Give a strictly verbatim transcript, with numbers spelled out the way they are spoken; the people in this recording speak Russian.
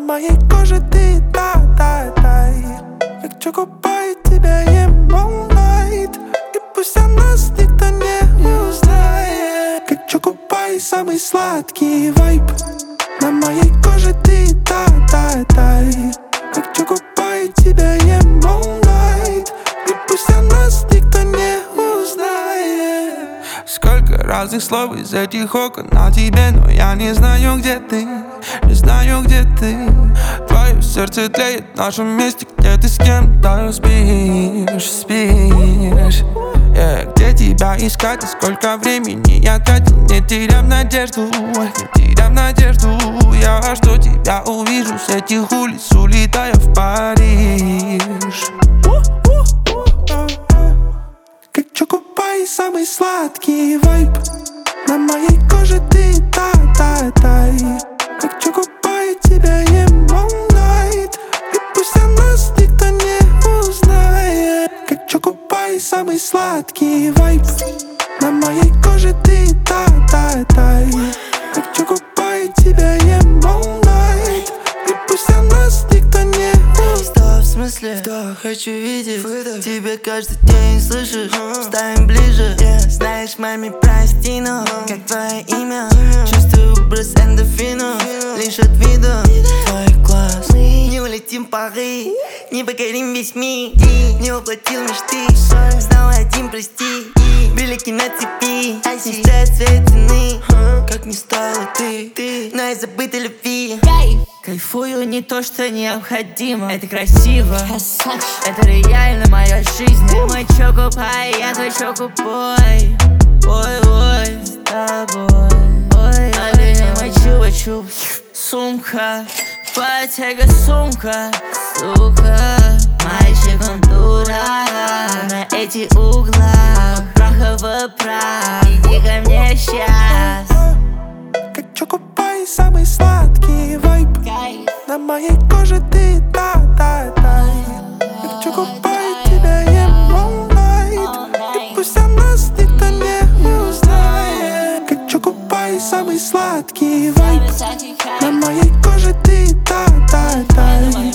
моей коже ты, да, да, дай. Как чокопай, тебя ем all night. И пусть о нас никто не узнает. Как чокопай, самый сладкий вайб. На моей коже ты, да, да, дай. Как чокопай, тебя ем all night. И пусть о нас никто не узнает. Сколько разных слов из этих окон о тебе, но я не знаю, где ты, не знаю, где ты. Твое сердце тлеет в нашем месте, где ты с кем-то спишь, спишь. Yeah. Где тебя искать и сколько времени я тратил, не теряв надежду, не теряв надежду. Я жду тебя, увижу с этих улиц, улетая в Париж. Как чокопай, самый сладкий вайб. На моей коже ты, да, да, дай. Как чокопай, тебя ем all night. И пусть о нас никто не узнает. Как чокопай, самый сладкий вайб. На моей коже ты, да, да, дай. Как чокопай, тебя ем all night. И пусть о нас никто не узнает. Стоп, в смысле? Вдох, хочу видеть выдох. Тебя каждый день слышишь, ставим ближе, yeah. Знаешь, маме, прости, но как твое имя? Чувствую брос эндорфина, лишь от вида твой класс. Не улетим в Париж, не покорим весь мир. Не воплотил мечты, знал один, прости. Брелики на цепи, не стоят своей цены. Как не стала ты, ты на из забытой любви. Кайфую не то, что необходимо. Это красиво, это реально моя жизнь. Ты мой чокопай, я твой чокопой. Ой-ой, с тобой. Ой, ты мой чупа-чуп. Сумка, потяга сумка. Сука, мальчик он дурак. На эти угла, прахово прах. Иди ко мне сейчас. Как чокопай, самый сладкий вайб. На моей коже ты, да, да, дай. Как чокопай, тебя ем all night. И пусть о нас никто не узнает. Как чокопай, самый сладкий вайб. На моей коже ты, да, да, дай.